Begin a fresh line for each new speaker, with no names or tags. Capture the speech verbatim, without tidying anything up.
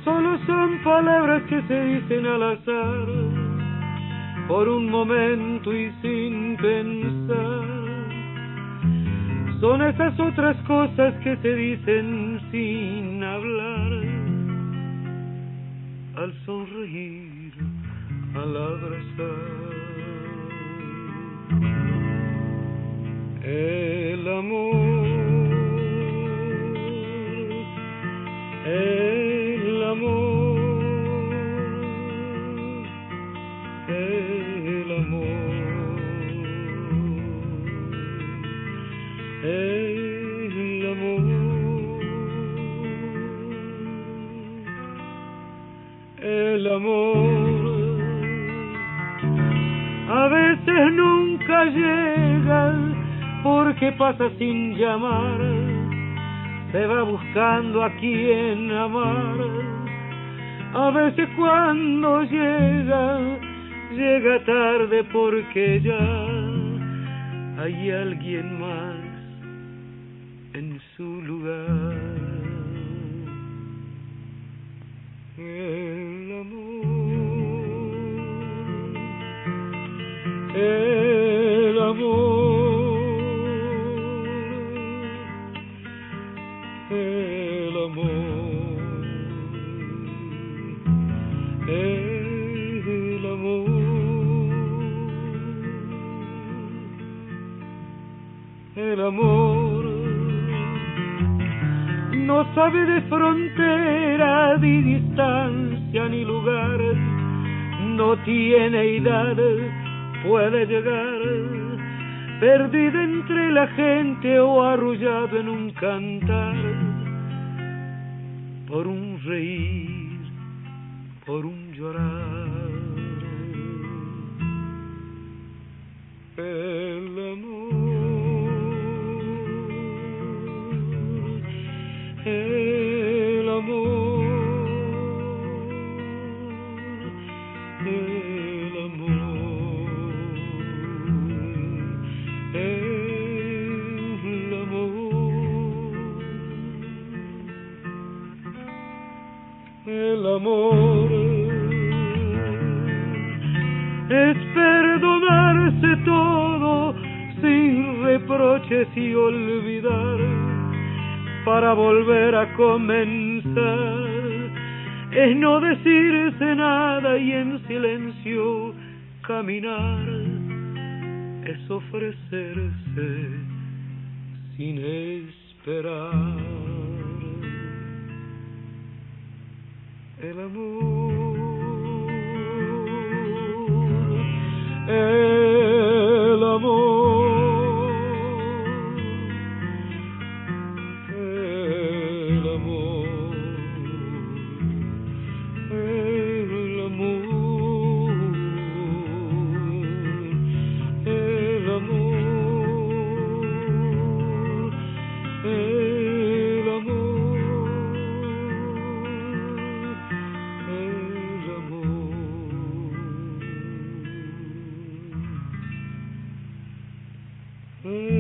Solo son palabras que se dicen al azar, por un momento y sin pensar. Son esas otras cosas que se dicen sin hablar, al sonreír, al abrazar. El amor, el amor, el amor, el amor, el amor. A veces nunca llega porque pasa sin llamar, se va buscando a quien amar. A veces cuando llega, llega tarde porque ya hay alguien más en su lugar. El amor, el amor, el amor, el amor, el amor no sabe de frontera, ni distancia, ni lugar, no tiene edad, puede llegar, perdida entre la gente o arrullado en un cantar, por un reír, por un llorar. El amor, el amor, el amor, el amor, el amor es perdonarse todo sin reproches y olvidar para volver a comenzar. Es no decirse nada y en silencio caminar. Es ofrecerse sin esperar. El amor, el amor, el amor, el amor, el amor, el amor, el amor. Mm.